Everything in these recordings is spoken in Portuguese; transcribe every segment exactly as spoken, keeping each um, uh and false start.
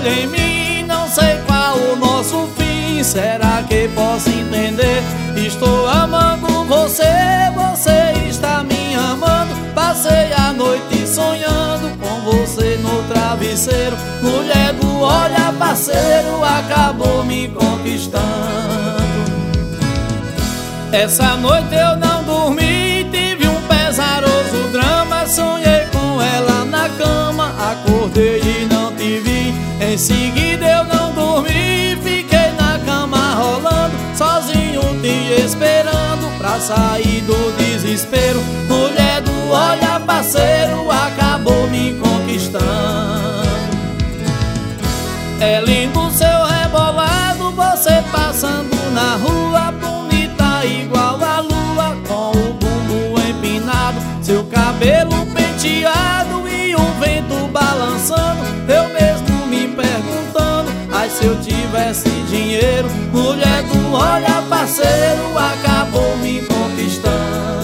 olha em mim, não sei qual o nosso fim. Será que posso entender? Estou amando você, você está me amando. Passei a noite sonhando com você no travesseiro. Mulher do olhar parceiro, acabou me conquistando. Essa noite eu não dormi, tive um pesaroso drama. Sonhei com ela na cama, acordei e não te vi. Em seguida eu não dormi, fiquei na cama rolando, sozinho te esperando pra sair do desespero. Mulher do olhar parceiro, acabou me conquistando. É lindo seu rebolado, você passando na rua, bonita igual a lua, com o bumbum empinado, seu cabelo penteado e um vento balançando. Eu mesmo me perguntando, ai se eu tivesse dinheiro. Mulher do olhar parceiro, acabou me conquistando.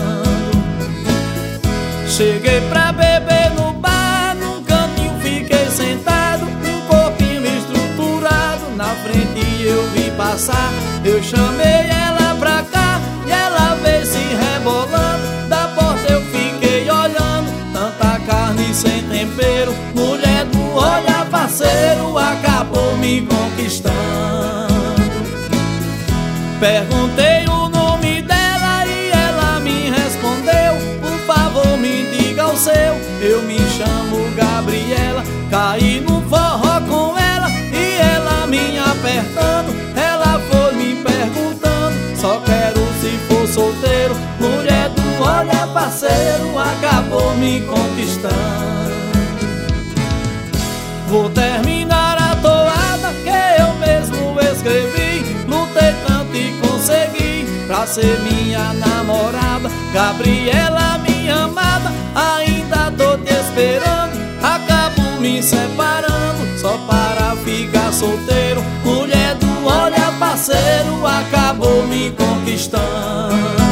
Cheguei pra beber no bar, num cantinho fiquei sentado, um corpinho estruturado, na frente eu vi passar. Eu chamei ela pra cá e ela veio se rebolando. Da porta eu fiquei olhando, tanta carne sem tempero. Mulher do olhar parceiro, acabou me conquistando. Perguntei o nome dela e ela me respondeu, por favor me diga o seu. Eu me chamo Gabriela, caí no forró com ela e ela me apertando. Ela foi me perguntando, só quero se for solteiro. Mulher do olhar parceiro, acabou me conquistando. Vou terminar a toada que eu mesmo escrevi, lutei tanto e consegui pra ser minha namorada. Gabriela, minha amada, ainda tô te esperando. Acabo me separando só para ficar solteiro. Mulher do olhar parceiro, acabou me conquistando.